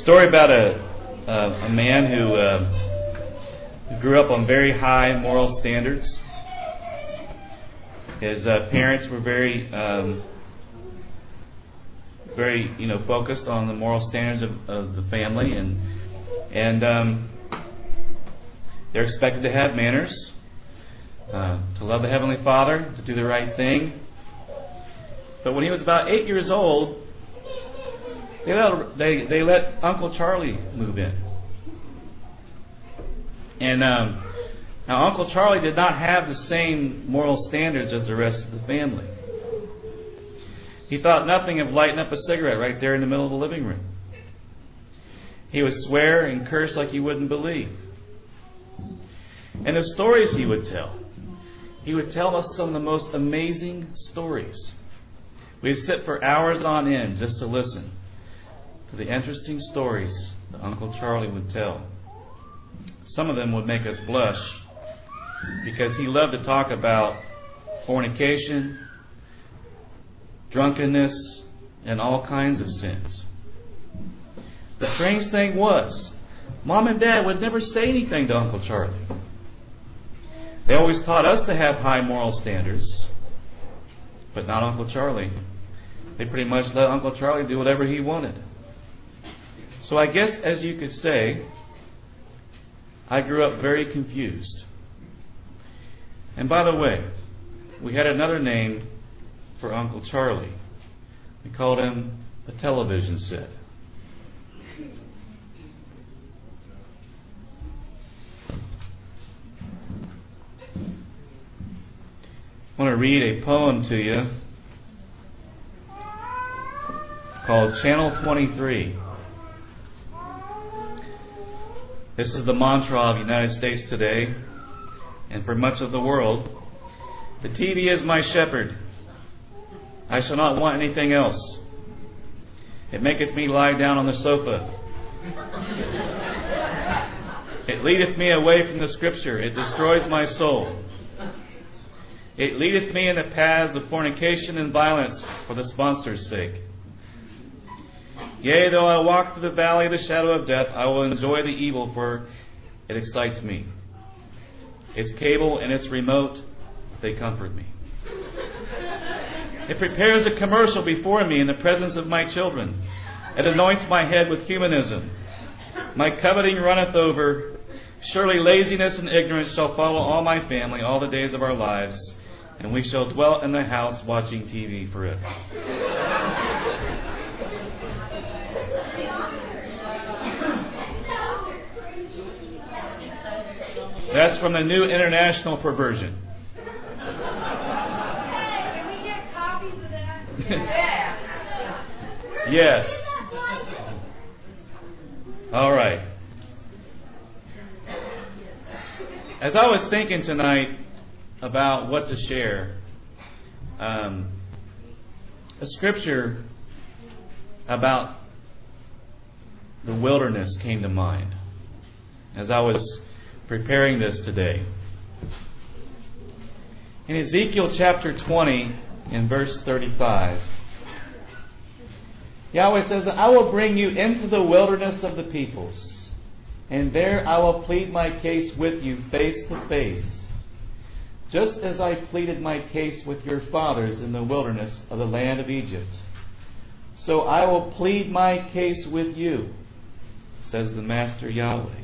story about a man who grew up on very high moral standards. His parents were very focused on the moral standards of the family, and they're expected to have manners, to love the Heavenly Father, to do the right thing. But when he was about 8 years old, they let Uncle Charlie move in. And now Uncle Charlie did not have the same moral standards as the rest of the family. He thought nothing of lighting up a cigarette right there in the middle of the living room. He would swear and curse like you wouldn't believe. And the stories he would tell us some of the most amazing stories. We'd sit for hours on end just to listen to the interesting stories that Uncle Charlie would tell. Some of them would make us blush because he loved to talk about fornication, drunkenness, and all kinds of sins. The strange thing was, Mom and Dad would never say anything to Uncle Charlie. They always taught us to have high moral standards, but not Uncle Charlie. They pretty much let Uncle Charlie do whatever he wanted. So I guess, as you could say, I grew up very confused. And by the way, we had another name for Uncle Charlie. We called him a television set. I want to read a poem to you called Channel 23. This is the mantra of the United States today and for much of the world. The TV is my shepherd. I shall not want anything else. It maketh me lie down on the sofa. It leadeth me away from the Scripture. It destroys my soul. It leadeth me in the paths of fornication and violence for the sponsor's sake. Yea, though I walk through the valley of the shadow of death, I will enjoy the evil, for it excites me. Its cable and its remote, they comfort me. It prepares a commercial before me in the presence of my children. It anoints my head with humanism. My coveting runneth over. Surely laziness and ignorance shall follow all my family all the days of our lives, and we shall dwell in the house watching TV forever. That's from the New International Perversion. Can we get copies of that? Yes. All right. As I was thinking tonight about what to share, a scripture about the wilderness came to mind as I was preparing this today. In Ezekiel chapter 20, in verse 35, Yahweh says, I will bring you into the wilderness of the peoples, and there I will plead my case with you face to face, just as I pleaded my case with your fathers in the wilderness of the land of Egypt. So I will plead my case with you, says the Master Yahweh.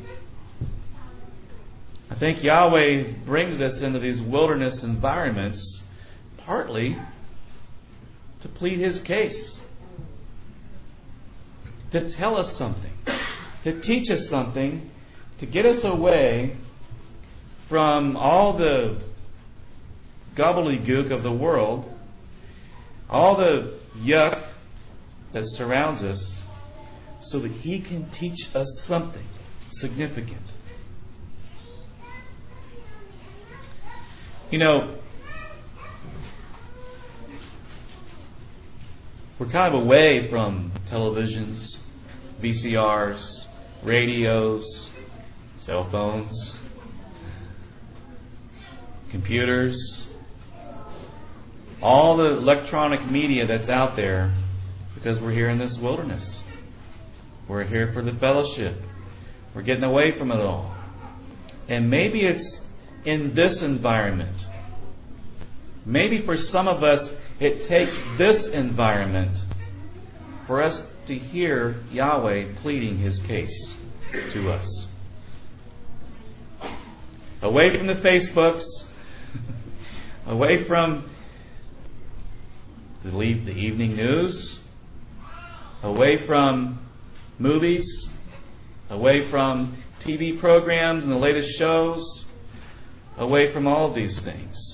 I think Yahweh brings us into these wilderness environments partly to plead His case, to tell us something, to teach us something, to get us away from all the gobbledygook of the world, all the yuck that surrounds us, so that He can teach us something significant. You know, we're kind of away from televisions, VCRs, radios, cell phones, computers, all the electronic media that's out there, because we're here in this wilderness. We're here for the fellowship. We're getting away from it all. And maybe it's in this environment. Maybe for some of us, it takes this environment for us to hear Yahweh pleading His case to us. Away from the Facebooks, away from the evening news, away from movies, away from TV programs and the latest shows, away from all of these things.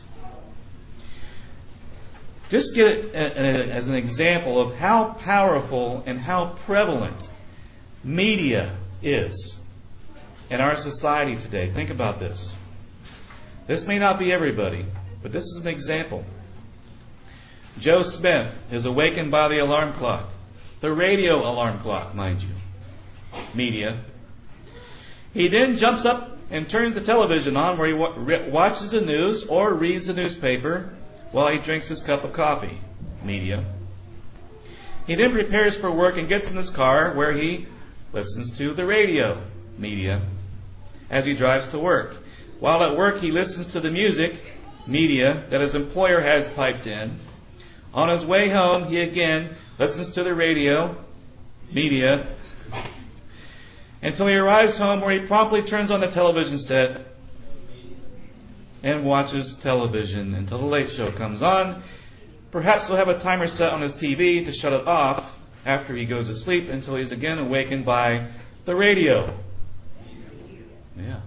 Just get it as an example of how powerful and how prevalent media is in our society today. Think about this. This may not be everybody, but this is an example. Joe Smith is awakened by the alarm clock. The radio alarm clock, mind you. Media. He then jumps up and turns the television on where he watches the news or reads the newspaper while he drinks his cup of coffee. Media. He then prepares for work and gets in his car where he listens to the radio. Media. As he drives to work. While at work, he listens to the music, media, that his employer has piped in. On his way home, he again listens to the radio, media, until he arrives home where he promptly turns on the television set and watches television until the late show comes on. Perhaps he'll have a timer set on his TV to shut it off after he goes to sleep until he's again awakened by the radio. Yeah.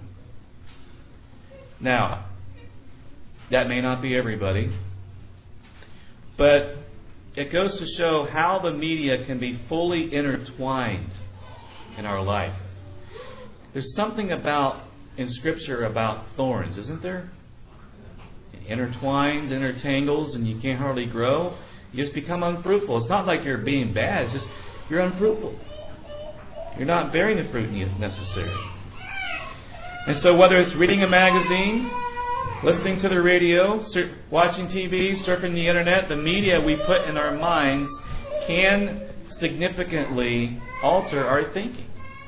Now, that may not be everybody, but it goes to show how the media can be fully intertwined in our life. There's something about in Scripture about thorns, isn't there? It intertwines, intertangles, and you can't hardly grow. You just become unfruitful. It's not like you're being bad, it's just you're unfruitful. You're not bearing the fruit necessary. And so whether it's reading a magazine, listening to the radio, watching TV, surfing the internet, the media we put in our minds can significantly alter our thinking.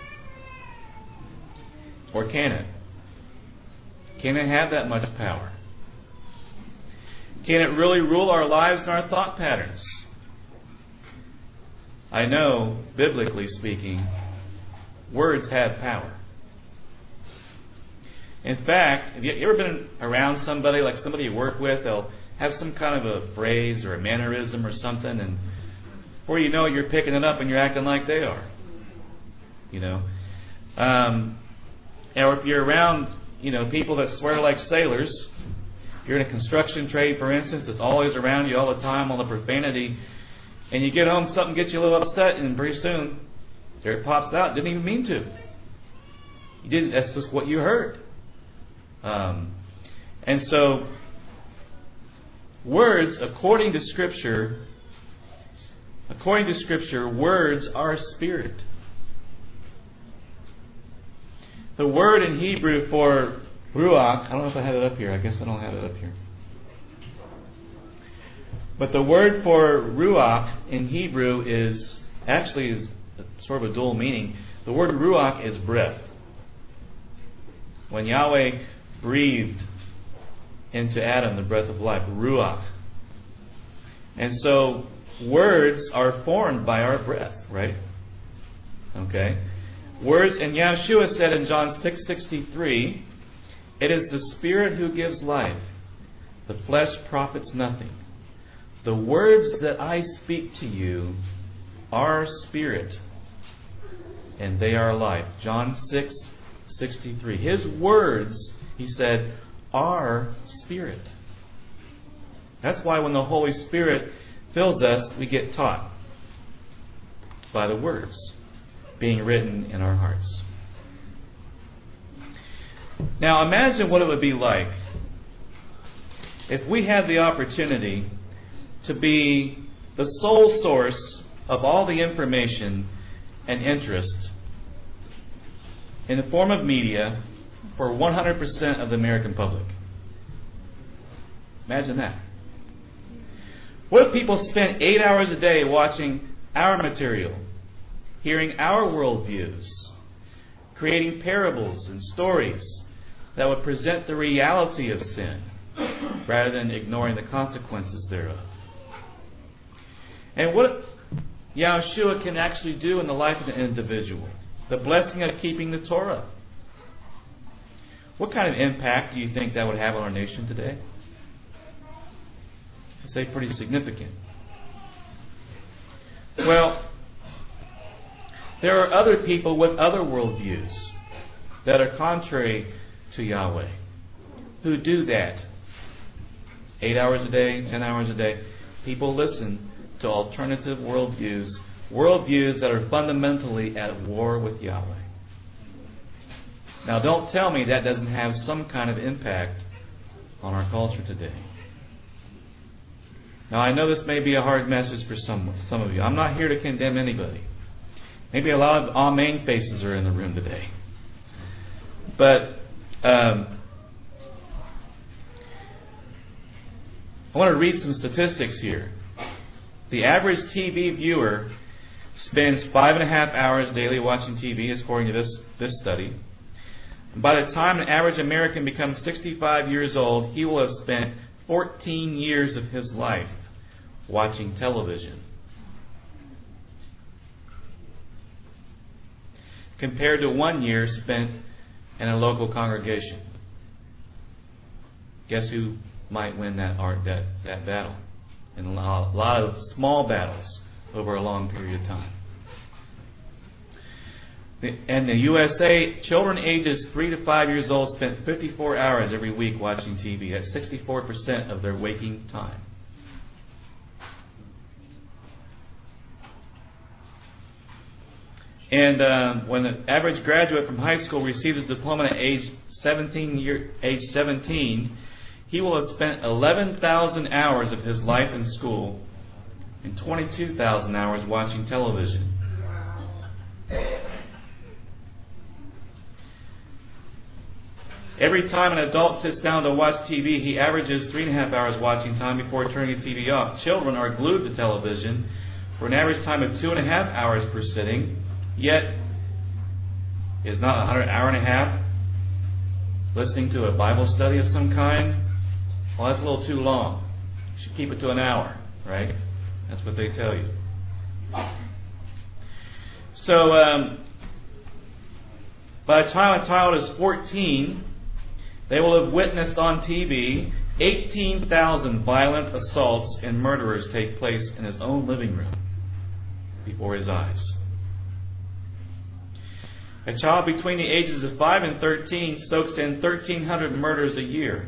Or can it? Can it have that much power? Can it really rule our lives and our thought patterns? I know, biblically speaking, words have power. In fact, have you ever been around somebody, like somebody you work with, they'll have some kind of a phrase or a mannerism or something, and before you know it, you're picking it up and you're acting like they are. You know? Or if you're around, people that swear like sailors, if you're in a construction trade, for instance, it's always around you all the time, all the profanity, and you get home, something gets you a little upset, and pretty soon, there it pops out. Didn't even mean to. You didn't. That's just what you heard. And so, words, according to Scripture, words are spirit. The word in Hebrew for ruach, I don't know if I have it up here. I guess I don't have it up here. But the word for ruach in Hebrew is sort of a dual meaning. The word ruach is breath. When Yahweh breathed into Adam the breath of life, ruach. And so words are formed by our breath, right? Okay. Words, and Yeshua said in John 6:63, it is the Spirit who gives life. The flesh profits nothing. The words that I speak to you are spirit, and they are life. John 6:63. His words, he said, are spirit. That's why when the Holy Spirit fills us, we get taught by the words being written in our hearts. Now imagine what it would be like if we had the opportunity to be the sole source of all the information and interest in the form of media for 100% of the American public. Imagine that. What if people spent 8 hours a day watching our material, hearing our worldviews, creating parables and stories that would present the reality of sin rather than ignoring the consequences thereof. And what Yahushua can actually do in the life of an individual, the blessing of keeping the Torah. What kind of impact do you think that would have on our nation today? I'd say pretty significant. Well, there are other people with other worldviews that are contrary to Yahweh who do that. 8 hours a day, 10 hours a day. People listen to alternative worldviews, worldviews that are fundamentally at war with Yahweh. Now, don't tell me that doesn't have some kind of impact on our culture today. Now, I know this may be a hard message for some of you. I'm not here to condemn anybody. Maybe a lot of Amen faces are in the room today. But I want to read some statistics here. The average TV viewer spends 5.5 hours daily watching TV, according to this study. By the time an average American becomes 65 years old, he will have spent 14 years of his life watching television, compared to 1 year spent in a local congregation. Guess who might win that battle? And a lot of small battles over a long period of time. In the USA, children ages 3 to 5 years old spent 54 hours every week watching TV. That's 64% of their waking time. And when the average graduate from high school receives his diploma at age 17, he will have spent 11,000 hours of his life in school and 22,000 hours watching television. Every time an adult sits down to watch TV, he averages 3.5 hours watching time before turning the TV off. Children are glued to television for an average time of 2.5 hours per sitting, yet is not an hour and a half listening to a Bible study of some kind? Well, that's a little too long. You should keep it to an hour, right? That's what they tell you. So, by the time a child is 14, they will have witnessed on TV 18,000 violent assaults and murders take place in his own living room before his eyes. A child between the ages of 5 and 13 soaks in 1,300 murders a year.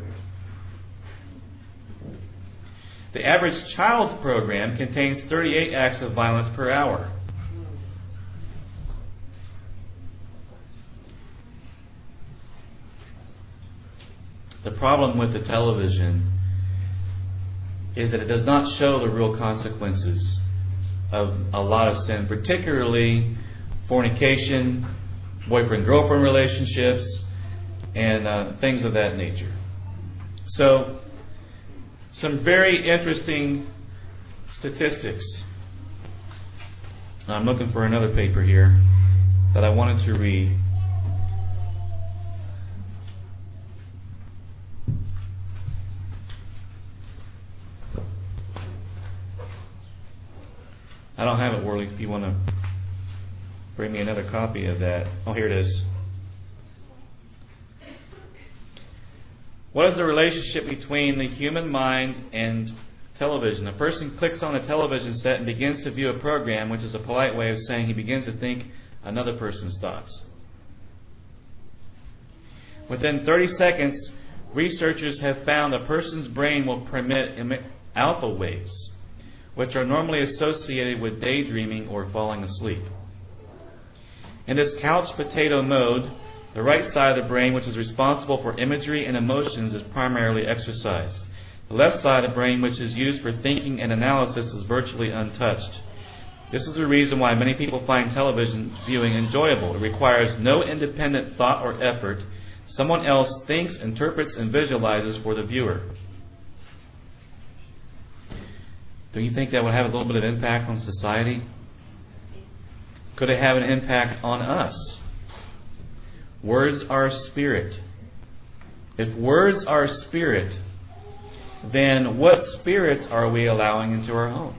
The average child program contains 38 acts of violence per hour. The problem with the television is that it does not show the real consequences of a lot of sin, particularly fornication, boyfriend-girlfriend relationships, and things of that nature. So, some very interesting statistics. I'm looking for another paper here that I wanted to read. I don't have it, Worley, if you want to bring me another copy of that. Oh, here it is. What is the relationship between the human mind and television? A person clicks on a television set and begins to view a program, which is a polite way of saying he begins to think another person's thoughts. Within 30 seconds, researchers have found a person's brain will emit alpha waves, which are normally associated with daydreaming or falling asleep. In this couch potato mode, the right side of the brain, which is responsible for imagery and emotions, is primarily exercised. The left side of the brain, which is used for thinking and analysis, is virtually untouched. This is the reason why many people find television viewing enjoyable. It requires no independent thought or effort. Someone else thinks, interprets, and visualizes for the viewer. Do you think that would have a little bit of impact on society? Could it have an impact on us? Words are spirit. If words are spirit, then what spirits are we allowing into our home?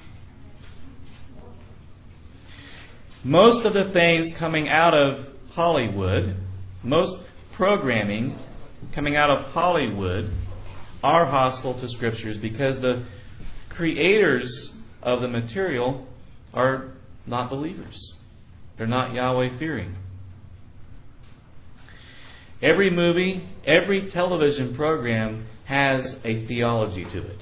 Most of the things coming out of Hollywood, most programming coming out of Hollywood are hostile to Scriptures because the creators of the material are not believers. They're not Yahweh-fearing. Every movie, every television program has a theology to it.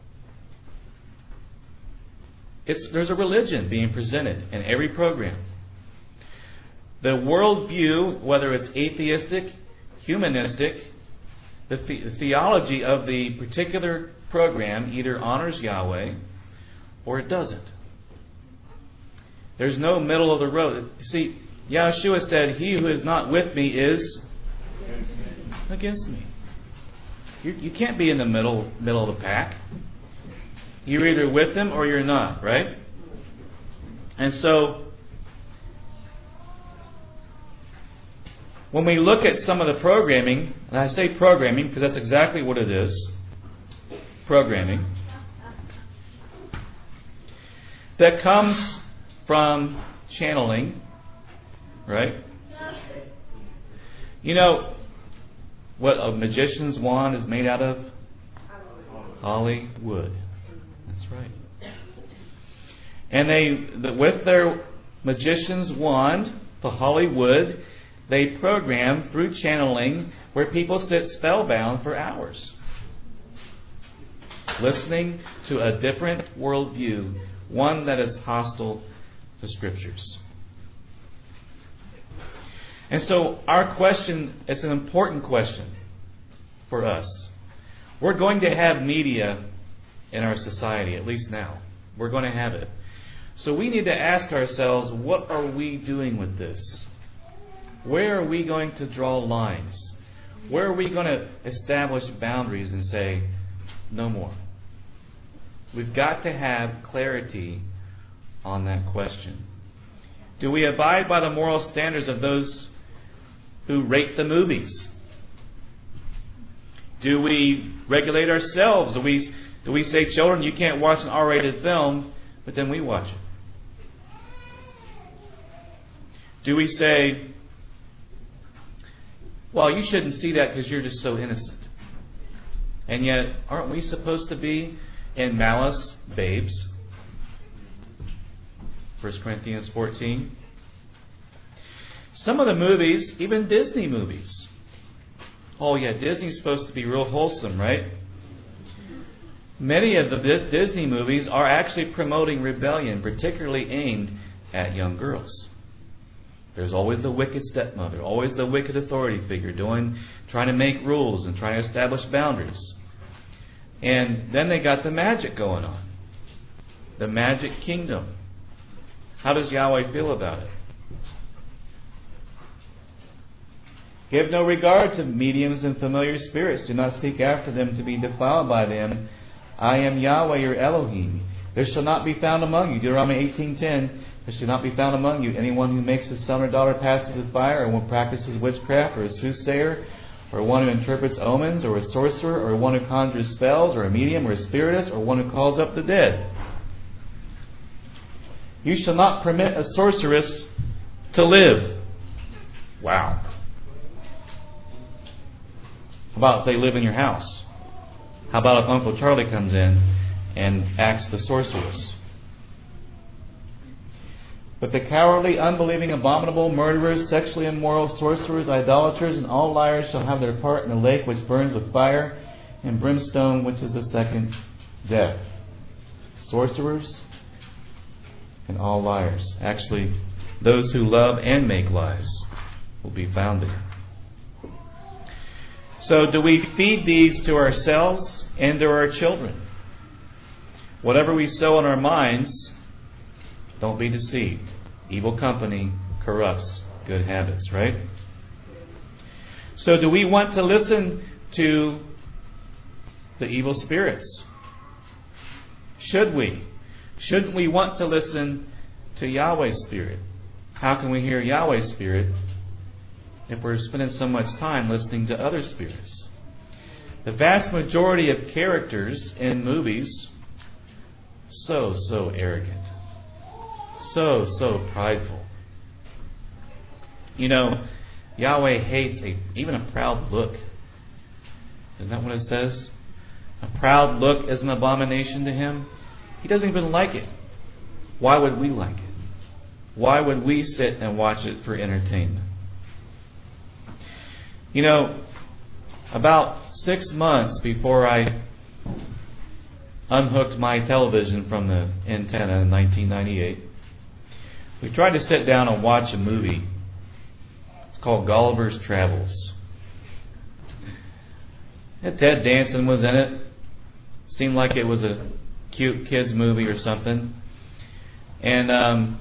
There's a religion being presented in every program. The worldview, whether it's atheistic, humanistic, the theology of the particular program either honors Yahweh or it doesn't. There's no middle of the road. See, Yahshua said, "He who is not with me is against me." You can't be in the middle of the pack. You're either with them or you're not, right? And so, when we look at some of the programming, and I say programming because that's exactly what it is, programming, that comes from channeling, right? You know what a magician's wand is made out of? Hollywood. That's right. And with their magician's wand, the Hollywood, they program through channeling where people sit spellbound for hours, listening to a different worldview, one that is hostile to Scriptures. And so our question is an important question for us. We're going to have media in our society, at least now. We're going to have it. So we need to ask ourselves, what are we doing with this? Where are we going to draw lines? Where are we going to establish boundaries and say, no more? We've got to have clarity on that question. Do we abide by the moral standards of those who rate the movies? Do we regulate ourselves? Do we say, children, you can't watch an R-rated film, but then we watch it? Do we say, well, you shouldn't see that because you're just so innocent? And yet, aren't we supposed to be in malice babes? 1 Corinthians 14. Some of the movies, even Disney movies. Oh yeah, Disney's supposed to be real wholesome, right? Many of the Disney movies are actually promoting rebellion, particularly aimed at young girls. There's always the wicked stepmother, always the wicked authority figure trying to make rules and trying to establish boundaries. And then they got the magic going on. The magic kingdom. How does Yahweh feel about it? Give no regard to mediums and familiar spirits. Do not seek after them to be defiled by them. I am Yahweh your Elohim. There shall not be found among you, Deuteronomy 18:10, there shall not be found among you anyone who makes his son or daughter pass through the fire, or one practices witchcraft, or a soothsayer, or one who interprets omens, or a sorcerer, or one who conjures spells, or a medium, or a spiritist, or one who calls up the dead. You shall not permit a sorceress to live. Wow. How about if they live in your house? How about if Uncle Charlie comes in and acts the sorceress? But the cowardly, unbelieving, abominable, murderers, sexually immoral, sorcerers, idolaters, and all liars shall have their part in the lake which burns with fire and brimstone, which is the second death. Sorcerers and all liars. Actually, those who love and make lies will be found there. So do we feed these to ourselves and to our children? Whatever we sow in our minds, don't be deceived. Evil company corrupts good habits, right? So do we want to listen to the evil spirits? Should we? Shouldn't we want to listen to Yahweh's Spirit? How can we hear Yahweh's Spirit if we're spending so much time listening to other spirits? The vast majority of characters in movies, so arrogant. So prideful. You know, Yahweh hates even a proud look. Isn't that what it says? A proud look is an abomination to Him. He doesn't even like it. Why would we like it? Why would we sit and watch it for entertainment? You know, about 6 months before I unhooked my television from the antenna in 1998, we tried to sit down and watch a movie. It's called Gulliver's Travels. And Ted Danson was in it. Seemed like it was a cute kids movie or something. And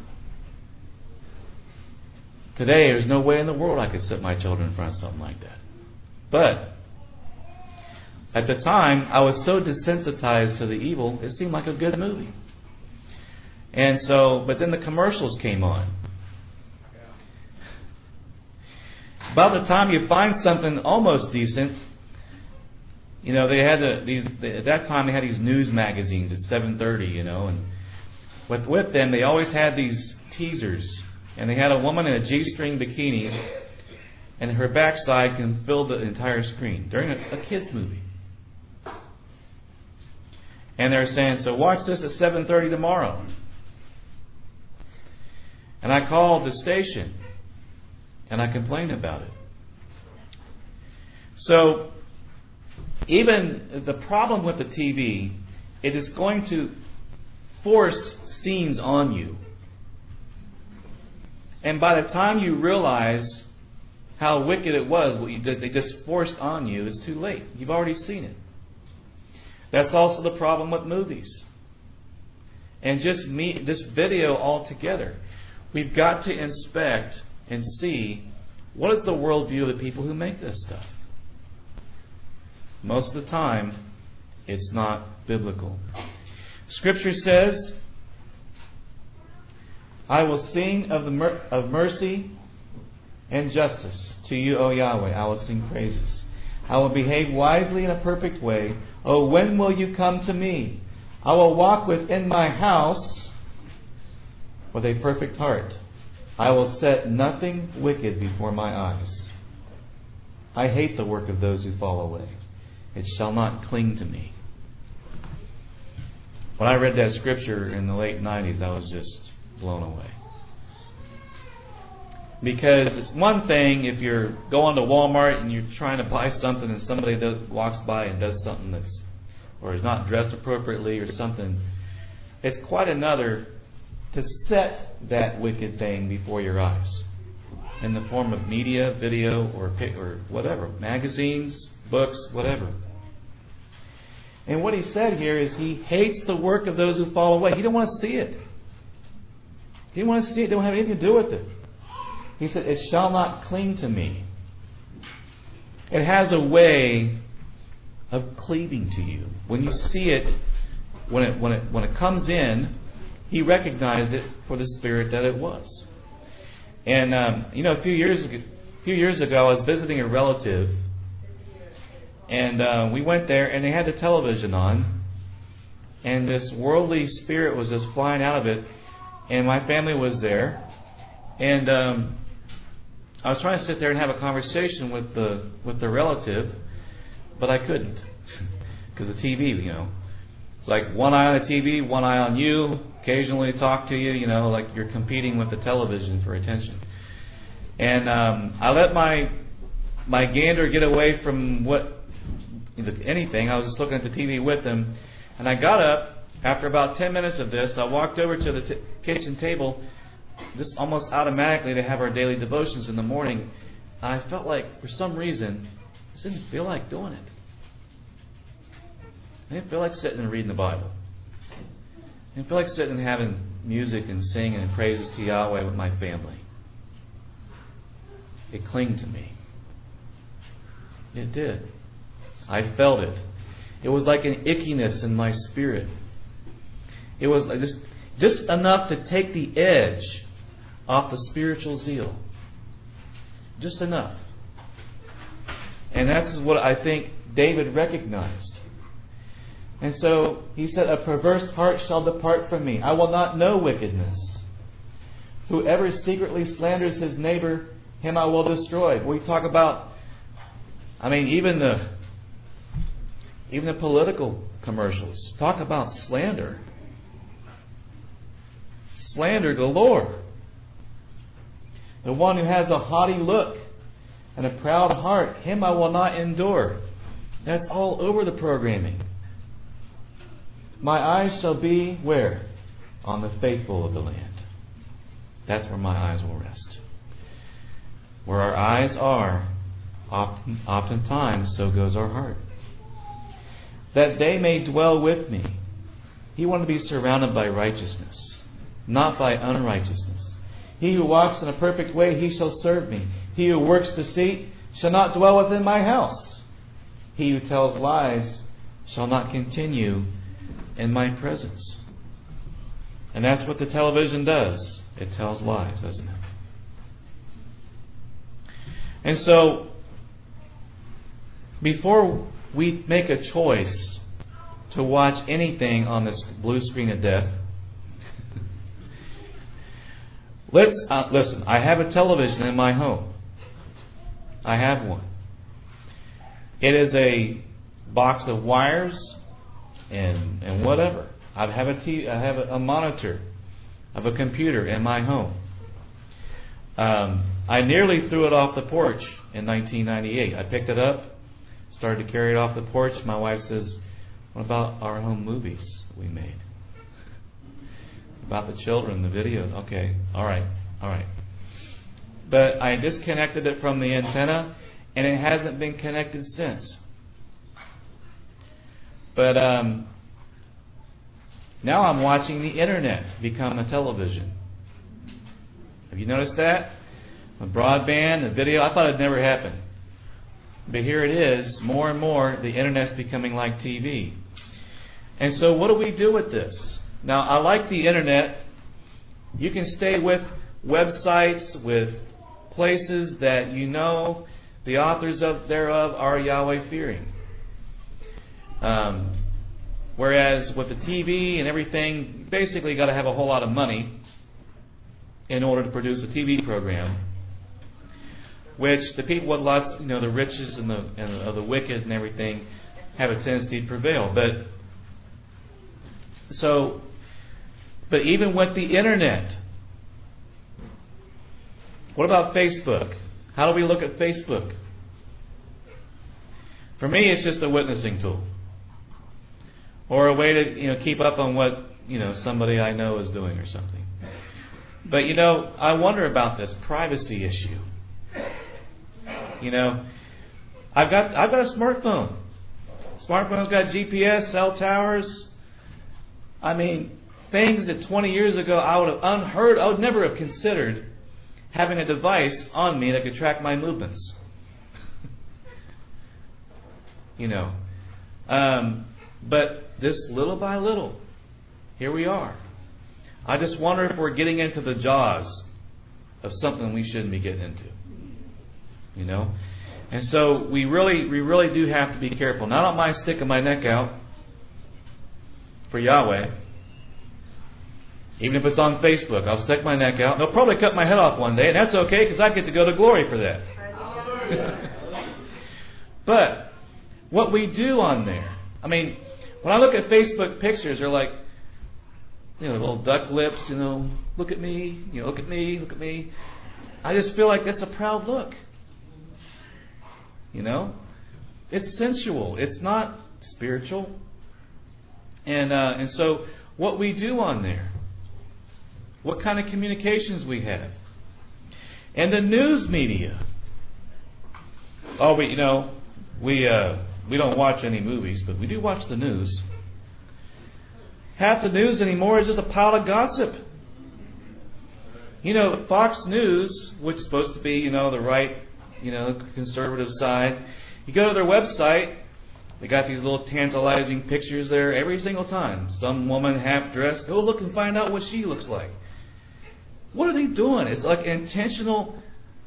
today, there's no way in the world I could sit my children in front of something like that. But at the time, I was so desensitized to the evil, it seemed like a good movie. And so, but then the commercials came on. About the time you find something almost decent, you know, they had at that time they had these news magazines at 7:30, you know, and with them they always had these teasers, and they had a woman in a G-string bikini, and her backside can fill the entire screen during a kids movie. And they're saying, so watch this at 7:30 tomorrow. And I called the station and I complained about it. So, even the problem with the TV, it is going to force scenes on you. And by the time you realize how wicked it was, what they just forced on you, is too late. You've already seen it. That's also the problem with movies. And just video altogether. We've got to inspect and see what is the worldview of the people who make this stuff. Most of the time, it's not biblical. Scripture says, I will sing of mercy and justice to you, O Yahweh. I will sing praises. I will behave wisely in a perfect way. Oh, when will you come to me? I will walk within my house with a perfect heart. I will set nothing wicked before my eyes. I hate the work of those who fall away. It shall not cling to me. When I read that scripture in the late 90s, I was just blown away. Because it's one thing if you're going to Walmart and you're trying to buy something and somebody walks by and does something or is not dressed appropriately or something. It's quite another to set that wicked thing before your eyes in the form of media, video, or whatever, magazines, books, whatever. And what he said here is he hates the work of those who fall away. He don't want to see it. He don't want to see it. They don't have anything to do with it. He said, it shall not cling to me. It has a way of cleaving to you. When you see it, when it comes in, he recognized it for the spirit that it was. And a few years ago, I was visiting a relative, and we went there, and they had the television on, and this worldly spirit was just flying out of it, and my family was there, and I was trying to sit there and have a conversation with the relative, but I couldn't because the TV, it's like one eye on the TV, one eye on you. Occasionally talk to you, like you're competing with the television for attention. And I let my gander get away from anything. I was just looking at the TV with him, and I got up after about 10 minutes of this. I walked over to the kitchen table, just almost automatically to have our daily devotions in the morning. And I felt like, for some reason, I just didn't feel like doing it. I didn't feel like sitting and reading the Bible. I didn't feel like sitting and having music and singing and praises to Yahweh with my family. It clung to me. It did. I felt it. It was like an ickiness in my spirit. It was like Just enough to take the edge off the spiritual zeal. Just enough. And that's what I think David recognized. And so he said, a perverse heart shall depart from me. I will not know wickedness. Whoever secretly slanders his neighbor, him I will destroy. We talk about, even the political commercials talk about slander. Slander galore. The one who has a haughty look and a proud heart, him I will not endure. That's all over the programming. My eyes shall be where? On the faithful of the land. That's where my eyes will rest. Where our eyes are, oftentimes, so goes our heart. That they may dwell with me. He wanted to be surrounded by righteousness, not by unrighteousness. He who walks in a perfect way, he shall serve me. He who works deceit shall not dwell within my house. He who tells lies shall not continue in my presence. And that's what the television does. It tells lies, doesn't it? And so, before we make a choice to watch anything on this blue screen of death, let's listen. I have a television in my home. I have one. It is a box of wires and whatever. I have a monitor of a computer in my home. I nearly threw it off the porch in 1998. I picked it up, started to carry it off the porch. My wife says, "What about our home movies we made? About the children, the video?" Okay, all right. But I disconnected it from the antenna, and it hasn't been connected since. But now I'm watching the internet become a television. Have you noticed that? The broadband, the video, I thought it'd never happen. But here it is, more and more, the internet's becoming like TV. And so what do we do with this? Now, I like the internet. You can stay with websites, with places that you know the authors thereof are Yahweh-fearing. Whereas with the TV and everything, you basically got to have a whole lot of money in order to produce a TV program, which the people with lots, the riches and of the wicked and everything, have a tendency to prevail. But even with the internet, what about Facebook? How do we look at Facebook? For me, it's just a witnessing tool, or a way to keep up on what somebody I know is doing or something. But I wonder about this privacy issue. I've got a smartphone. Smartphone's got GPS, cell towers. Things that 20 years ago I would never have considered having a device on me that could track my movements. But just little by little, here we are. I just wonder if we're getting into the jaws of something we shouldn't be getting into. And so we really do have to be careful. And I don't mind sticking my neck out for Yahweh. Even if it's on Facebook, I'll stick my neck out. They'll probably cut my head off one day, and that's okay because I get to go to glory for that. But what we do on there, when I look at Facebook pictures, they're like, little duck lips, look at me, look at me, look at me. I just feel like that's a proud look. It's sensual. It's not spiritual. And so what we do on there, what kind of communications we have, and the news media. Oh, we don't watch any movies, but we do watch the news. Half the news anymore is just a pile of gossip. Fox News, which is supposed to be, the right, conservative side. You go to their website, They got these little tantalizing pictures there every single time. Some woman half dressed. Go look and find out what she looks like. What are they doing? It's like intentional,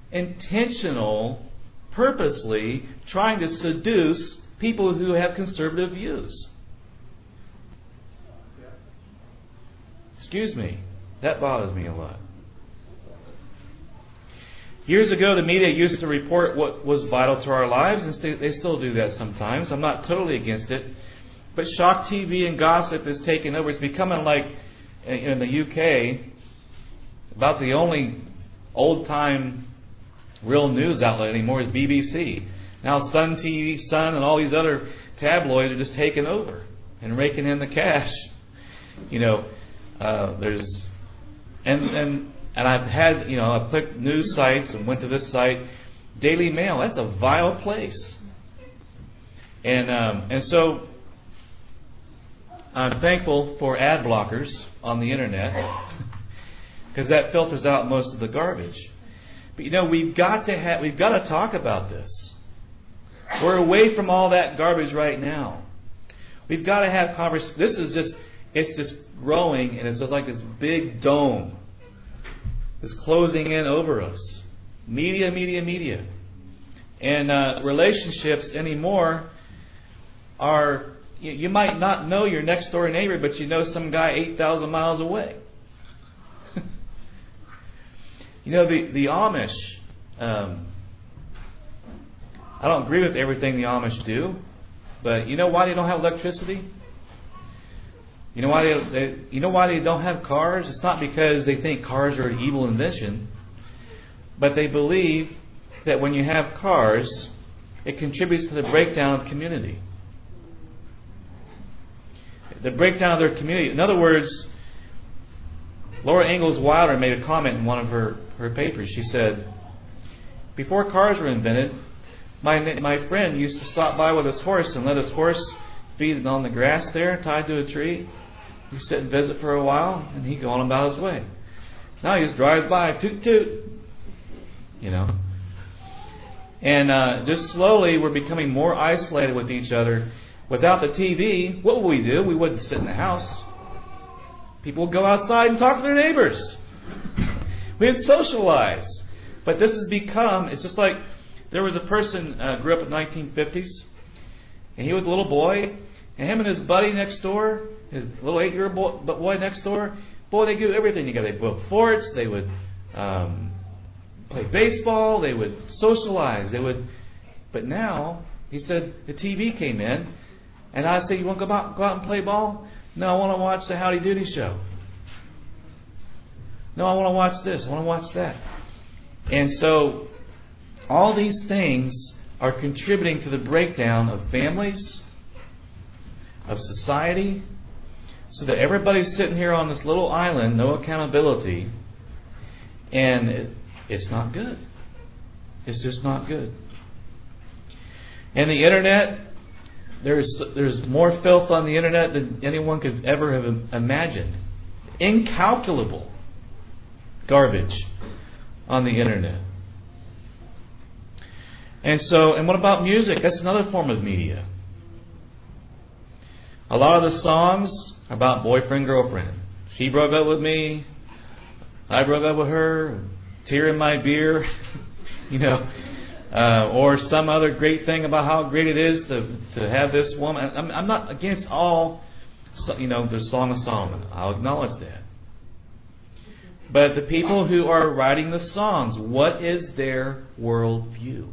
purposely trying to seduce people who have conservative views. Excuse me. That bothers me a lot. Years ago, the media used to report what was vital to our lives, and they still do that sometimes. I'm not totally against it. But shock TV and gossip is taking over. It's becoming like, in the UK, about the only old-time real news outlet anymore is BBC. Now Sun TV, Sun, and all these other tabloids are just taking over and raking in the cash. And I've had, I clicked news sites and went to this site, Daily Mail. That's a vile place. And so I'm thankful for ad blockers on the internet because that filters out most of the garbage. But we've got to talk about this. We're away from all that garbage right now. We've got to have conversations. It's just growing, and it's just like this big dome is closing in over us. Media. And relationships anymore are, you might not know your next door neighbor, but you know some guy 8,000 miles away. The Amish, I don't agree with everything the Amish do, but you know why they don't have electricity? You know why they don't have cars? It's not because they think cars are an evil invention, but they believe that when you have cars, it contributes to the breakdown of community. The breakdown of their community. In other words, Laura Ingalls Wilder made a comment in one of her papers. She said, before cars were invented, my friend used to stop by with his horse and let his horse feed on the grass there, tied to a tree. He'd sit and visit for a while, and he'd go on about his way. Now he just drives by, toot toot. And just slowly we're becoming more isolated with each other. Without the TV, what would we do? We wouldn't sit in the house. People would go outside and talk to their neighbors. We'd socialize. But this has become, it's just like, there was a person grew up in the 1950s, and he was a little boy, and him and his buddy next door, his little 8-year-old boy next door, they do everything together. They built forts, they would play baseball, they would socialize, but now, he said, the TV came in, and I said, you want to go out and play ball? No, I want to watch the Howdy Doody show. No, I want to watch this, I want to watch that. And so, all these things are contributing to the breakdown of families, of society, so that everybody's sitting here on this little island, no accountability, and it's not good. It's just not good. And the internet, there's more filth on the internet than anyone could ever have imagined. Incalculable garbage on the internet. And what about music? That's another form of media. A lot of the songs are about boyfriend, girlfriend. She broke up with me. I broke up with her. Tear in my beer. Or some other great thing about how great it is to have this woman. I'm not against all, the Song of Solomon. I'll acknowledge that. But the people who are writing the songs, what is their worldview?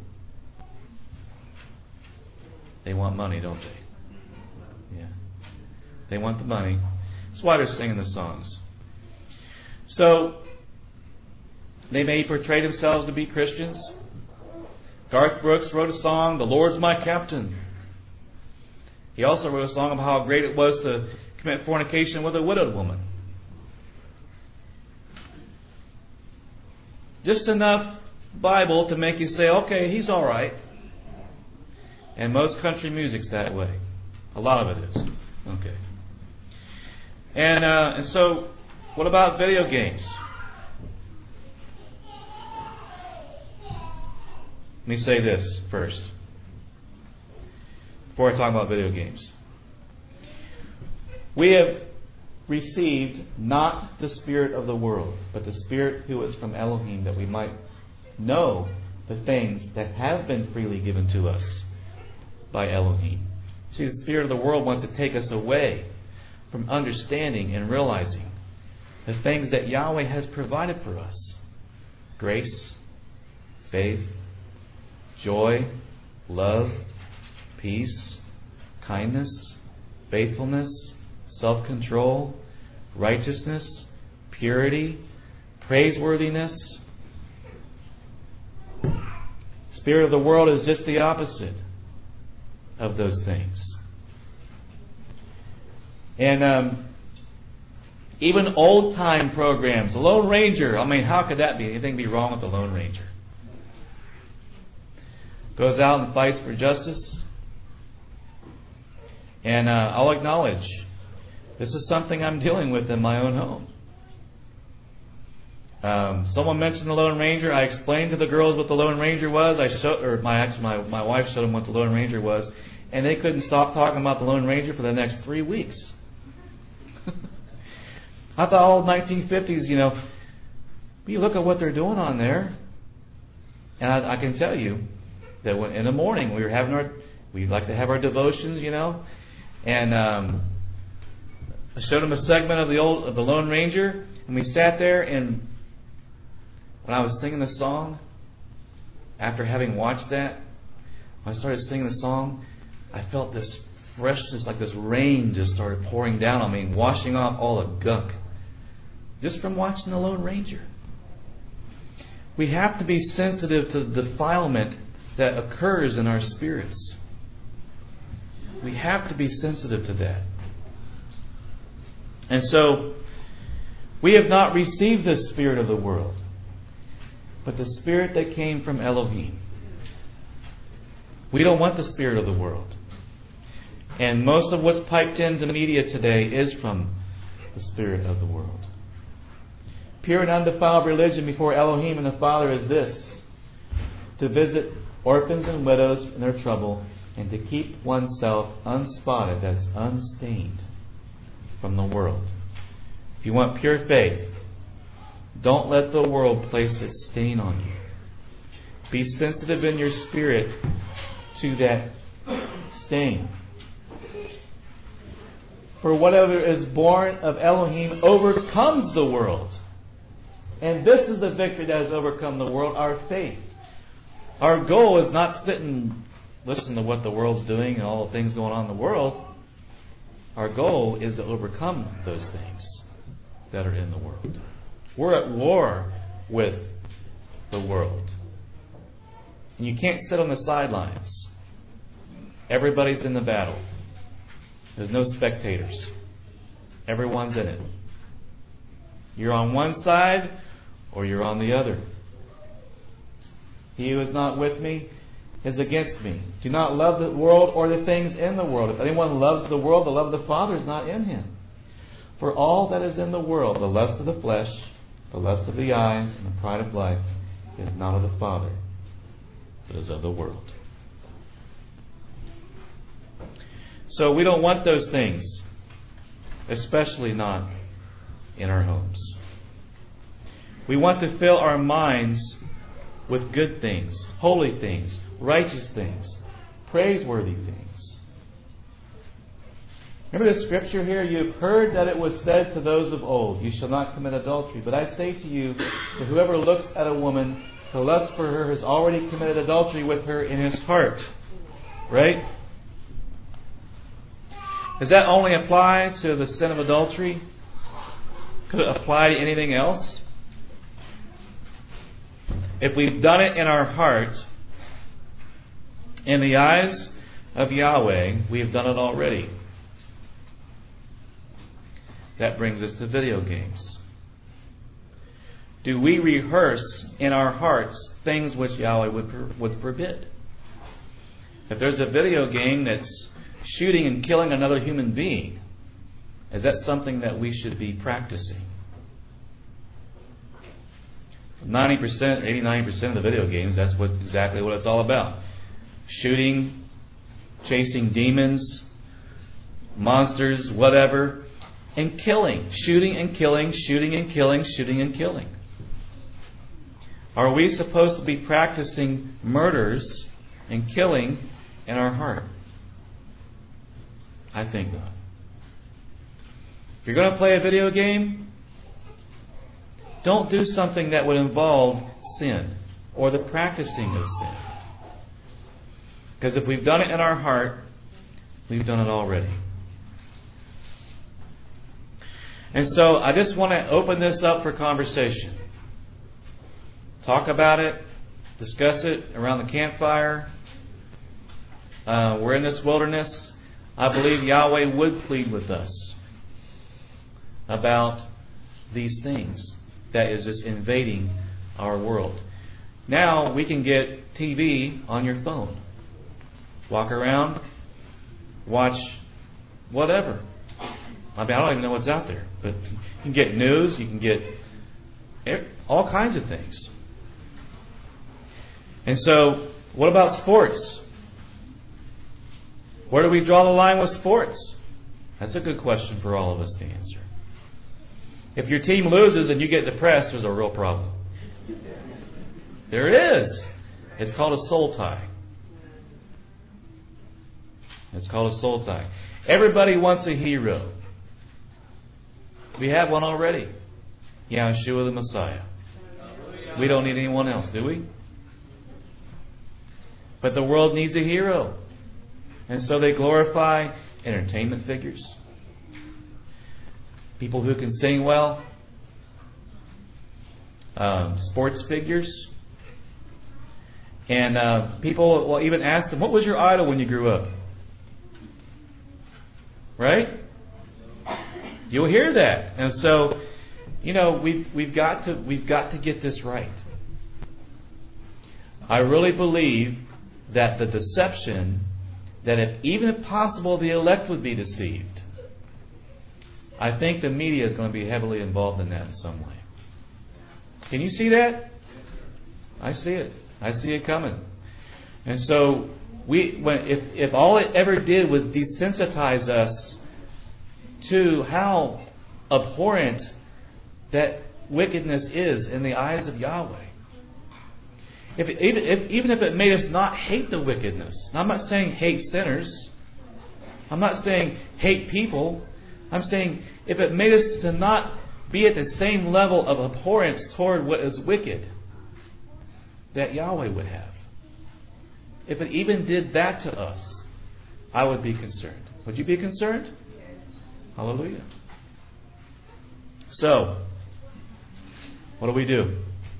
They want money, don't they? Yeah. They want the money. That's why they're singing the songs. So, they may portray themselves to be Christians. Garth Brooks wrote a song, "The Lord's My Captain." He also wrote a song about how great it was to commit fornication with a widowed woman. Just enough Bible to make you say, okay, he's all right. And most country music's that way. A lot of it is. Okay. And so, what about video games? Let me say this first. before I talk about video games. We have received not the spirit of the world, but the Spirit who is from Elohim, that we might know the things that have been freely given to us by Elohim. See, the spirit of the world wants to take us away from understanding and realizing the things that Yahweh has provided for us. Grace, faith, joy, love, peace, kindness, faithfulness, self-control, righteousness, purity, praiseworthiness. Spirit of the world is just the opposite of those things. And even old-time programs, the Lone Ranger, I mean, how could that be? Anything be wrong with the Lone Ranger? Goes out and fights for justice. And I'll acknowledge, this is something I'm dealing with in my own home. Someone mentioned the Lone Ranger. I explained to the girls what the Lone Ranger was. My wife showed them what the Lone Ranger was, and they couldn't stop talking about the Lone Ranger for the next 3 weeks. I thought all 1950s, you look at what they're doing on there, and I can tell you that when in the morning we like to have our devotions, and I showed them a segment of the Lone Ranger, and we sat there, and when I was singing the song, after having watched that, when I started singing the song, I felt this freshness, like this rain just started pouring down on me, washing off all the gunk, just from watching the Lone Ranger. We have to be sensitive to the defilement that occurs in our spirits. We have to be sensitive to that. And so, we have not received the spirit of the world, but the spirit that came from Elohim. We don't want the spirit of the world. And most of what's piped into media today is from the spirit of the world. Pure and undefiled religion before Elohim and the Father is this: to visit orphans and widows in their trouble, and to keep oneself unspotted, as unstained, from the world. If you want pure faith, don't let the world place its stain on you. Be sensitive in your spirit to that stain. For whatever is born of Elohim overcomes the world. And this is the victory that has overcome the world, our faith. Our goal is not sit and listen to what the world's doing and all the things going on in the world. Our goal is to overcome those things that are in the world. We're at war with the world. And you can't sit on the sidelines. Everybody's in the battle. There's no spectators. Everyone's in it. You're on one side or you're on the other. He who is not with me is against me. Do not love the world or the things in the world. If anyone loves the world, the love of the Father is not in him. For all that is in the world, the lust of the flesh, the lust of the eyes, and the pride of life, is not of the Father, but is of the world. So we don't want those things, especially not in our homes. We want to fill our minds with good things, holy things, righteous things, praiseworthy things. Remember the scripture here? You have heard that it was said to those of old, you shall not commit adultery. But I say to you that whoever looks at a woman to lust for her has already committed adultery with her in his heart. Right? Does that only apply to the sin of adultery? Could it apply to anything else? If we've done it in our heart, in the eyes of Yahweh, we have done it already. That brings us to video games. Do we rehearse in our hearts things which Yahweh would forbid? If there's a video game that's shooting and killing another human being, is that something that we should be practicing? 90%, 89% of the video games, that's exactly what it's all about. Shooting, chasing demons, monsters, whatever, and killing, shooting and killing, shooting and killing, shooting and killing. Are we supposed to be practicing murders and killing in our heart? I think not. If you're going to play a video game, don't do something that would involve sin or the practicing of sin. Because if we've done it in our heart, we've done it already. And so I just want to open this up for conversation. Talk about it, discuss it around the campfire. We're in this wilderness. I believe Yahweh would plead with us about these things that is just invading our world. Now we can get TV on your phone. Walk around, watch whatever. I mean, I don't even know what's out there. But you can get news, you can get all kinds of things. And so, what about sports? Where do we draw the line with sports? That's a good question for all of us to answer. If your team loses and you get depressed, there's a real problem. There is. It's called a soul tie. It's called a soul tie. Everybody wants a hero. We have one already. Yeshua the Messiah. We don't need anyone else, do we? But the world needs a hero. And so they glorify entertainment figures. People who can sing well. Sports figures. And people will even ask them, what was your idol when you grew up? Right? You'll hear that. And so, we've got to get this right. I really believe that the deception, that if possible the elect would be deceived, I think the media is going to be heavily involved in that in some way. Can you see that? I see it. I see it coming. And so, if all it ever did was desensitize us to how abhorrent that wickedness is in the eyes of Yahweh. Even if it made us not hate the wickedness. Now, I'm not saying hate sinners. I'm not saying hate people. I'm saying if it made us to not be at the same level of abhorrence toward what is wicked that Yahweh would have. If it even did that to us, I would be concerned. Would you be concerned? Hallelujah. So, what do?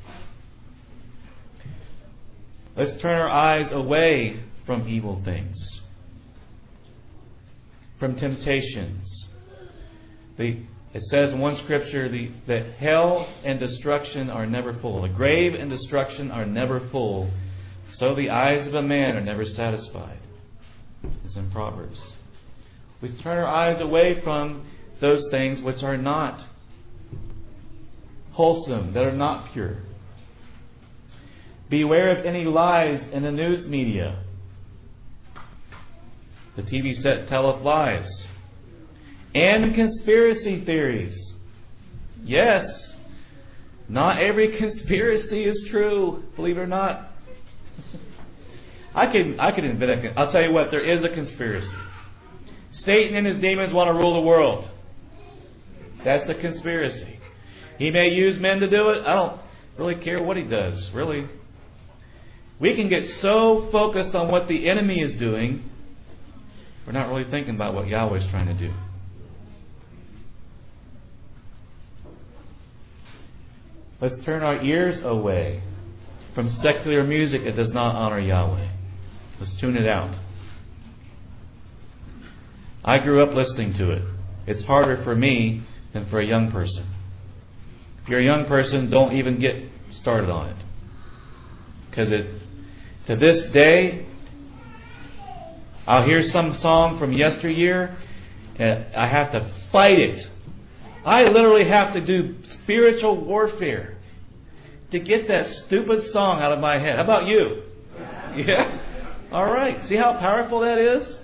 Let's turn our eyes away from evil things, from temptations. It says in one scripture that hell and destruction are never full. The grave and destruction are never full. So the eyes of a man are never satisfied. It's in Proverbs. We turn our eyes away from those things which are not wholesome, that are not pure. Beware of any lies in the news media. The TV set telleth lies. And conspiracy theories. Yes, not every conspiracy is true, believe it or not. I could invent I'll tell you what, there is a conspiracy. Satan and his demons want to rule the world. That's the conspiracy. He may use men to do it. I don't really care what he does, really. We can get so focused on what the enemy is doing, we're not really thinking about what Yahweh is trying to do. Let's turn our ears away from secular music that does not honor Yahweh. Let's tune it out. I grew up listening to it. It's harder for me than for a young person. If you're a young person, don't even get started on it. Because to this day, I'll hear some song from yesteryear and I have to fight it. I literally have to do spiritual warfare to get that stupid song out of my head. How about you? Yeah? All right. See how powerful that is?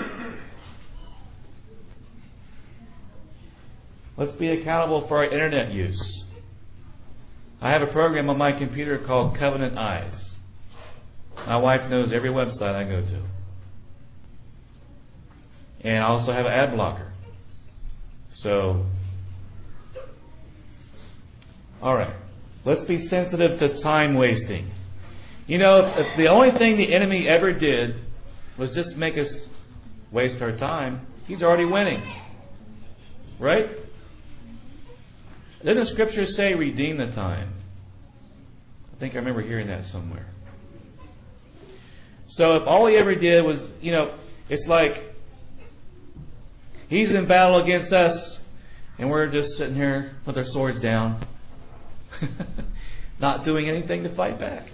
Let's be accountable for our internet use. I have a program on my computer called Covenant Eyes. My wife knows every website I go to. And I also have an ad blocker. So, alright. Let's be sensitive to time wasting. You know, if the only thing the enemy ever did was just make us waste our time, he's already winning. Right? Didn't the scripture say redeem the time? I think I remember hearing that somewhere. So if all he ever did was, you know, it's like he's in battle against us and we're just sitting here with our swords down, not doing anything to fight back.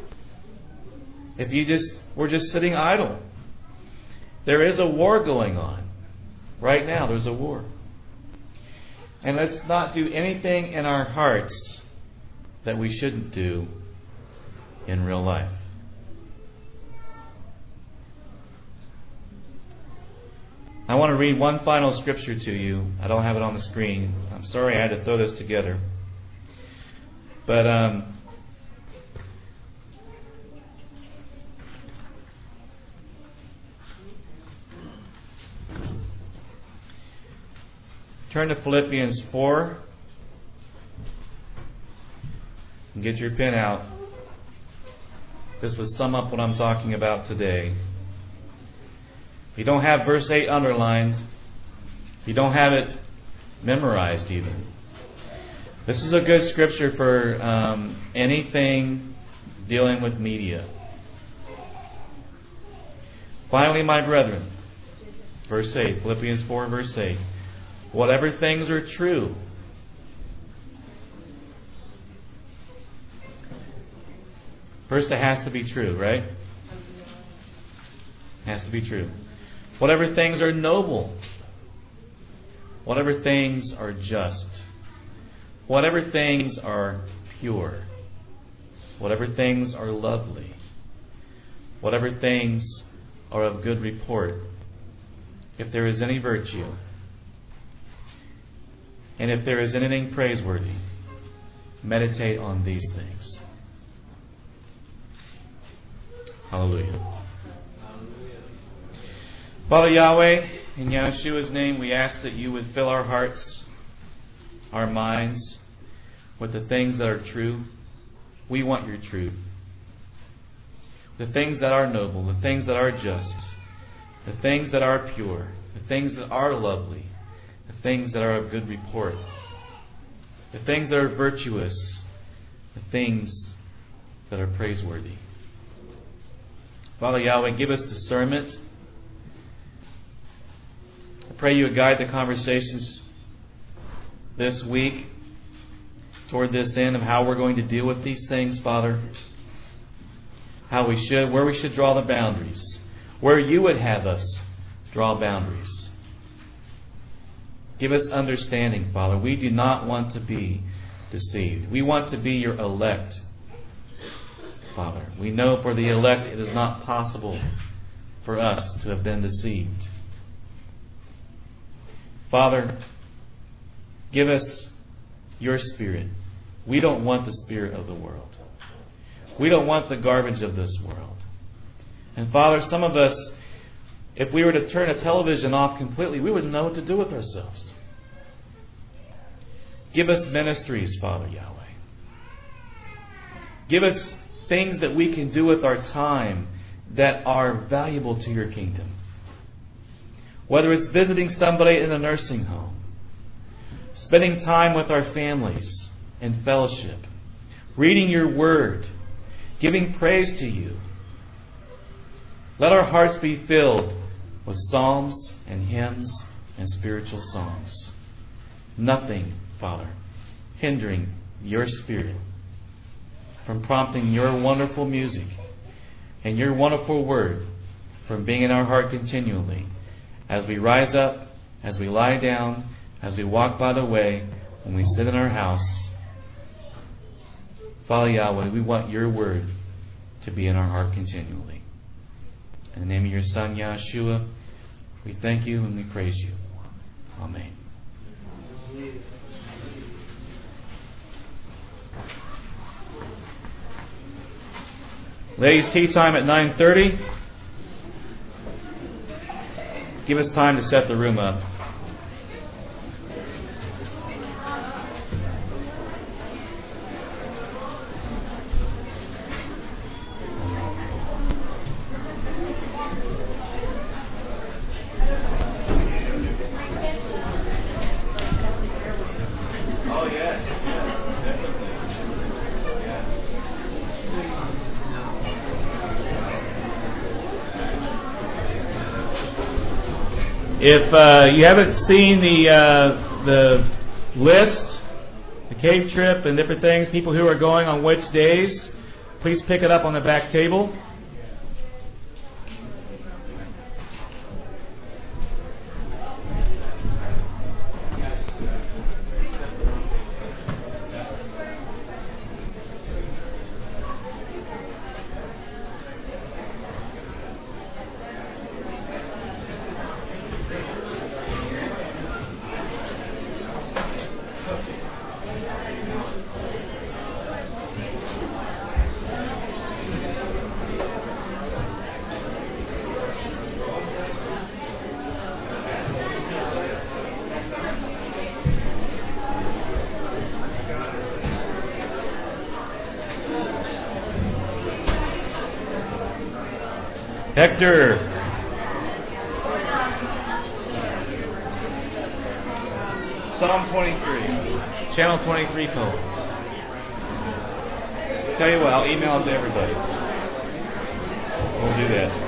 If we're just sitting idle. There is a war going on. Right now there's a war. And let's not do anything in our hearts that we shouldn't do in real life. I want to read one final scripture to you. I don't have it on the screen. I'm sorry I had to throw this together. But turn to Philippians 4 and get your pen out. This will sum up what I'm talking about today. If you don't have verse 8 underlined, if you don't have it memorized even, this is a good scripture for anything dealing with media. Finally, my brethren, verse 8, Philippians 4 verse 8, whatever things are true, first it has to be true, right? It has to be true. Whatever things are noble, whatever things are just, whatever things are pure, whatever things are lovely, whatever things are of good report, if there is any virtue, and if there is anything praiseworthy, meditate on these things. Hallelujah. Father Yahweh, in Yeshua's name, we ask that you would fill our hearts, our minds, with the things that are true. We want your truth. The things that are noble, the things that are just, the things that are pure, the things that are lovely, the things that are of good report, the things that are virtuous, the things that are praiseworthy. Father Yahweh, give us discernment. I pray you would guide the conversations this week toward this end of how we're going to deal with these things, Father. How we should, where we should draw the boundaries. Where you would have us draw boundaries. Give us understanding, Father. We do not want to be deceived. We want to be your elect, Father. We know for the elect it is not possible for us to have been deceived. Father, give us your Spirit. We don't want the spirit of the world. We don't want the garbage of this world. And Father, some of us, if we were to turn a television off completely, we wouldn't know what to do with ourselves. Give us ministries, Father Yahweh. Give us things that we can do with our time that are valuable to your kingdom. Whether it's visiting somebody in a nursing home, spending time with our families in fellowship, reading your word, giving praise to you. Let our hearts be filled with psalms and hymns and spiritual songs. Nothing, Father, hindering your Spirit from prompting your wonderful music and your wonderful word from being in our heart continually as we rise up, as we lie down, as we walk by the way, when we sit in our house. Father Yahweh, we want your word to be in our heart continually. In the name of your Son, Yeshua, we thank you and we praise you. Amen. Ladies' tea time at 9:30. Give us time to set the room up. If you haven't seen the list, the cave trip and different things, people who are going on which days, please pick it up on the back table. Hector. Psalm 23. Channel 23 code. Tell you what, I'll email it to everybody. We'll do that.